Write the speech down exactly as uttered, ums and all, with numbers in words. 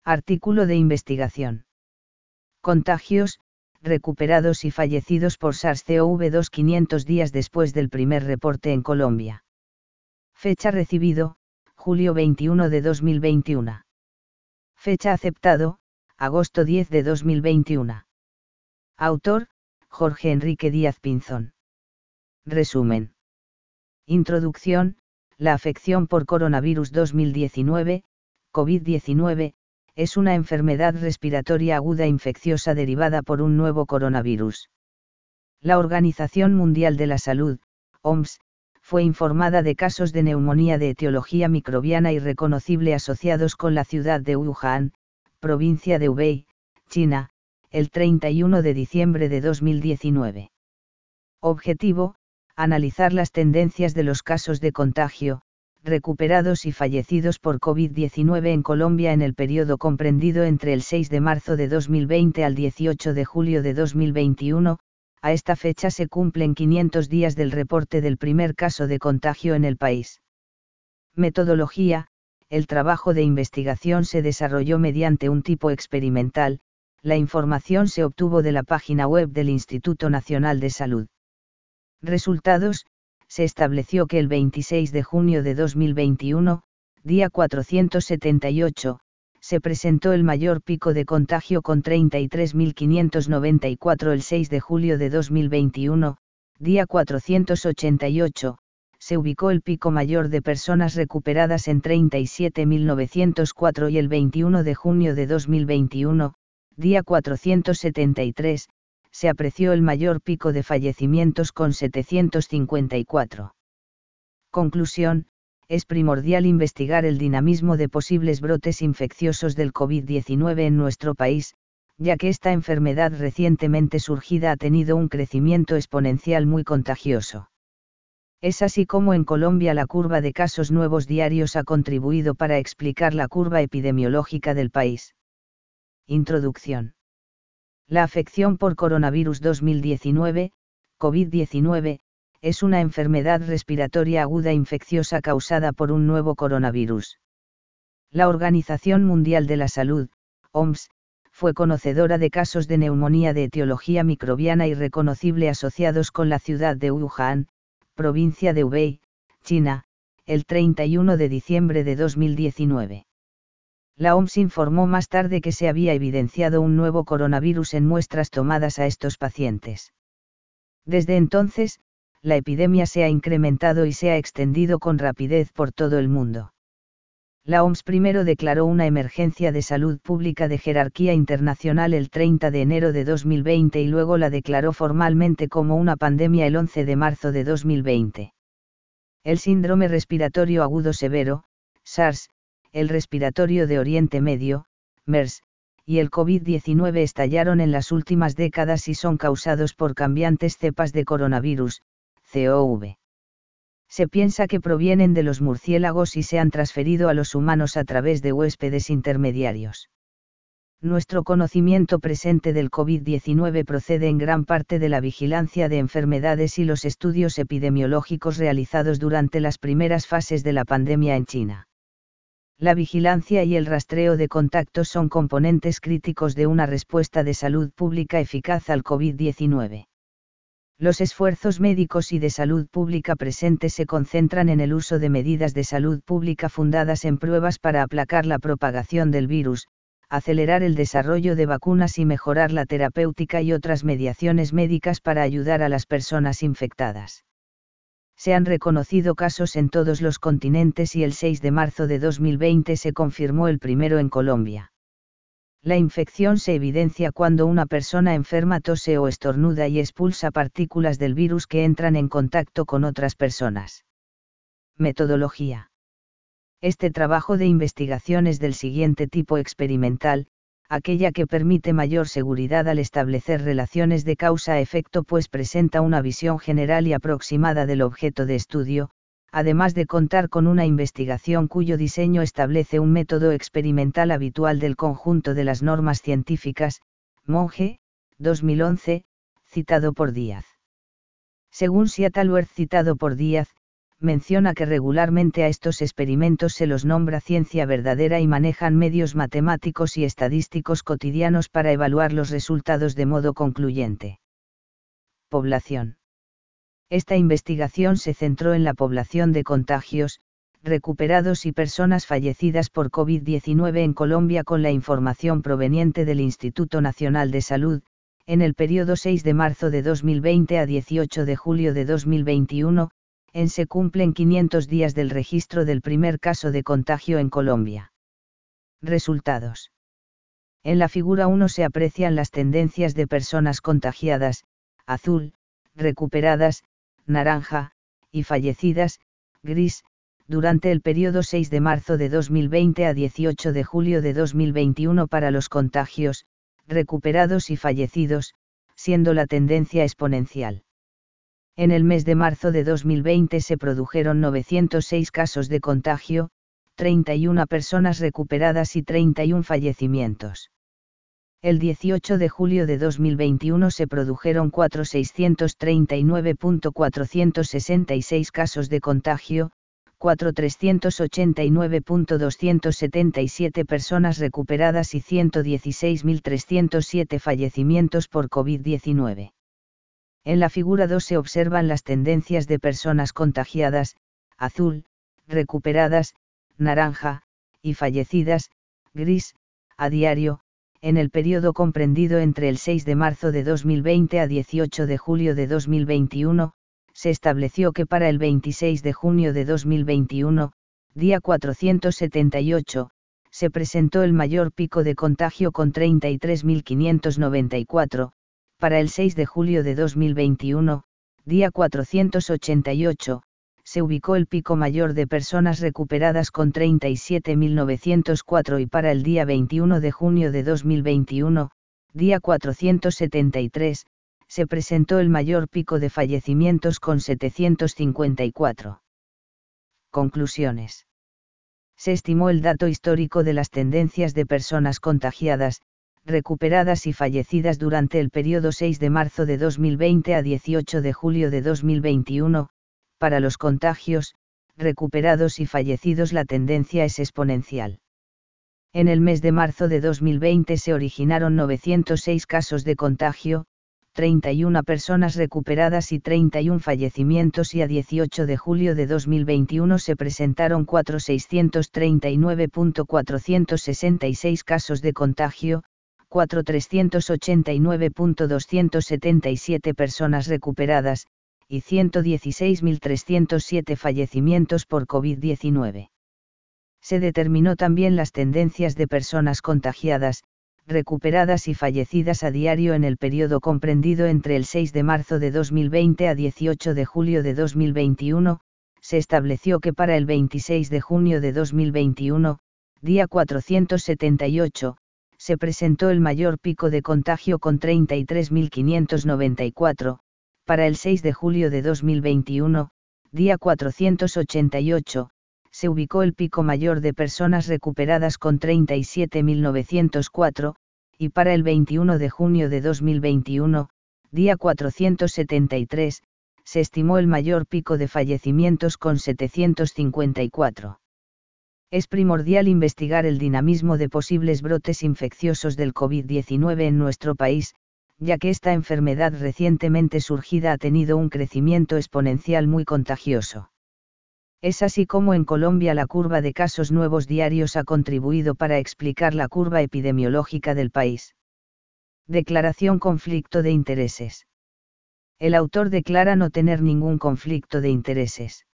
Artículo de investigación. Contagios, recuperados y fallecidos por SARS-C o V dos quinientos días después del primer reporte en Colombia. Fecha recibido, julio veintiuno de dos mil veintiuno. Fecha aceptado, agosto diez de dos mil veintiuno. Autor, Jorge Enrique Díaz Pinzón. Resumen. Introducción. La afección por coronavirus dos mil diecinueve, COVID diecinueve, es una enfermedad respiratoria aguda infecciosa derivada por un nuevo coronavirus. La Organización Mundial de la Salud, O M S, fue informada de casos de neumonía de etiología microbiana irreconocible asociados con la ciudad de Wuhan, provincia de Hubei, China, el treinta y uno de diciembre de dos mil diecinueve. Objetivo: analizar las tendencias de los casos de contagio, recuperados y fallecidos por COVID diecinueve en Colombia en el periodo comprendido entre el seis de marzo de dos mil veinte al dieciocho de julio de dos mil veintiuno, a esta fecha se cumplen quinientos días del reporte del primer caso de contagio en el país. Metodología: el trabajo de investigación se desarrolló mediante un tipo experimental, la información se obtuvo de la página web del Instituto Nacional de Salud. Resultados: se estableció que el veintiséis de junio de dos mil veintiuno, día cuatrocientos setenta y ocho, se presentó el mayor pico de contagio con treinta y tres mil quinientos noventa y cuatro. El seis de julio de dos mil veintiuno, día cuatrocientos ochenta y ocho, se ubicó el pico mayor de personas recuperadas en treinta y siete mil novecientos cuatro y el veintiuno de junio de dos mil veintiuno, día cuatrocientos setenta y tres, se apreció el mayor pico de fallecimientos con setecientos cincuenta y cuatro. Conclusión: es primordial investigar el dinamismo de posibles brotes infecciosos del COVID diecinueve en nuestro país, ya que esta enfermedad recientemente surgida ha tenido un crecimiento exponencial muy contagioso. Es así como en Colombia la curva de casos nuevos diarios ha contribuido para explicar la curva epidemiológica del país. Introducción. La afección por coronavirus dos mil diecinueve, COVID diecinueve, es una enfermedad respiratoria aguda infecciosa causada por un nuevo coronavirus. La Organización Mundial de la Salud, O M S, fue conocedora de casos de neumonía de etiología microbiana irreconocible asociados con la ciudad de Wuhan, provincia de Hubei, China, el treinta y uno de diciembre de dos mil diecinueve. La O M S informó más tarde que se había evidenciado un nuevo coronavirus en muestras tomadas a estos pacientes. Desde entonces, la epidemia se ha incrementado y se ha extendido con rapidez por todo el mundo. La O M S primero declaró una emergencia de salud pública de jerarquía internacional el treinta de enero de dos mil veinte y luego la declaró formalmente como una pandemia el once de marzo de dos mil veinte. El síndrome respiratorio agudo severo, SARS, el respiratorio de Oriente Medio, MERS, y el COVID diecinueve estallaron en las últimas décadas y son causados por cambiantes cepas de coronavirus, C O V. Se piensa que provienen de los murciélagos y se han transferido a los humanos a través de huéspedes intermediarios. Nuestro conocimiento presente del COVID diecinueve procede en gran parte de la vigilancia de enfermedades y los estudios epidemiológicos realizados durante las primeras fases de la pandemia en China. La vigilancia y el rastreo de contactos son componentes críticos de una respuesta de salud pública eficaz al COVID diecinueve. Los esfuerzos médicos y de salud pública presentes se concentran en el uso de medidas de salud pública fundadas en pruebas para aplacar la propagación del virus, acelerar el desarrollo de vacunas y mejorar la terapéutica y otras mediaciones médicas para ayudar a las personas infectadas. Se han reconocido casos en todos los continentes y el seis de marzo de dos mil veinte se confirmó el primero en Colombia. La infección se evidencia cuando una persona enferma tose o estornuda y expulsa partículas del virus que entran en contacto con otras personas. Metodología. Este trabajo de investigación es del siguiente tipo experimental: aquella que permite mayor seguridad al establecer relaciones de causa a efecto, pues presenta una visión general y aproximada del objeto de estudio, además de contar con una investigación cuyo diseño establece un método experimental habitual del conjunto de las normas científicas, Monge, dos mil once, citado por Díaz. Según Seattle citado por Díaz, menciona que regularmente a estos experimentos se los nombra ciencia verdadera y manejan medios matemáticos y estadísticos cotidianos para evaluar los resultados de modo concluyente. Población. Esta investigación se centró en la población de contagios, recuperados y personas fallecidas por COVID diecinueve en Colombia con la información proveniente del Instituto Nacional de Salud, en el periodo seis de marzo de dos mil veinte a dieciocho de julio de dos mil veintiuno, en se cumplen quinientos días del registro del primer caso de contagio en Colombia. Resultados. En la figura uno se aprecian las tendencias de personas contagiadas, azul, recuperadas, naranja, y fallecidas, gris, durante el periodo seis de marzo de dos mil veinte a dieciocho de julio de dos mil veintiuno para los contagios, recuperados y fallecidos, siendo la tendencia exponencial. En el mes de marzo de dos mil veinte se produjeron novecientos seis casos de contagio, treinta y una personas recuperadas y treinta y uno fallecimientos. El dieciocho de julio de dos mil veintiuno se produjeron cuatro mil seiscientos treinta y nueve mil cuatrocientos sesenta y seis casos de contagio, cuatro mil trescientos ochenta y nueve mil doscientos setenta y siete personas recuperadas y ciento dieciséis mil trescientos siete fallecimientos por COVID diecinueve. En la figura dos se observan las tendencias de personas contagiadas, azul, recuperadas, naranja, y fallecidas, gris, a diario, en el periodo comprendido entre el seis de marzo de dos mil veinte a dieciocho de julio de dos mil veintiuno, se estableció que para el veintiséis de junio de dos mil veintiuno, día cuatrocientos setenta y ocho, se presentó el mayor pico de contagio con treinta y tres mil quinientos noventa y cuatro, para el seis de julio de dos mil veintiuno, día cuatrocientos ochenta y ocho, se ubicó el pico mayor de personas recuperadas con treinta y siete mil novecientos cuatro y para el día veintiuno de junio de dos mil veintiuno, día cuatrocientos setenta y tres, se presentó el mayor pico de fallecimientos con setecientos cincuenta y cuatro. Conclusiones. Se estimó el dato histórico de las tendencias de personas contagiadas, recuperadas y fallecidas durante el periodo seis de marzo de dos mil veinte a dieciocho de julio de dos mil veintiuno, para los contagios, recuperados y fallecidos la tendencia es exponencial. En el mes de marzo de dos mil veinte se originaron novecientos seis casos de contagio, treinta y una personas recuperadas y treinta y uno fallecimientos y a dieciocho de julio de dos mil veintiuno se presentaron cuatro mil seiscientos treinta y nueve mil cuatrocientos sesenta y seis casos de contagio, cuatro mil trescientos ochenta y nueve mil doscientos setenta y siete personas recuperadas, y ciento dieciséis mil trescientos siete fallecimientos por COVID diecinueve. Se determinó también las tendencias de personas contagiadas, recuperadas y fallecidas a diario en el periodo comprendido entre el seis de marzo de dos mil veinte a dieciocho de julio de dos mil veintiuno, se estableció que para el veintiséis de junio de dos mil veintiuno, día cuatrocientos setenta y ocho, se presentó el mayor pico de contagio con treinta y tres mil quinientos noventa y cuatro, para el seis de julio de dos mil veintiuno, día cuatrocientos ochenta y ocho, se ubicó el pico mayor de personas recuperadas con treinta y siete mil novecientos cuatro, y para el veintiuno de junio de dos mil veintiuno, día cuatrocientos setenta y tres, se estimó el mayor pico de fallecimientos con setecientos cincuenta y cuatro. Es primordial investigar el dinamismo de posibles brotes infecciosos del COVID diecinueve en nuestro país, ya que esta enfermedad recientemente surgida ha tenido un crecimiento exponencial muy contagioso. Es así como en Colombia la curva de casos nuevos diarios ha contribuido para explicar la curva epidemiológica del país. Declaración conflicto de intereses. El autor declara no tener ningún conflicto de intereses.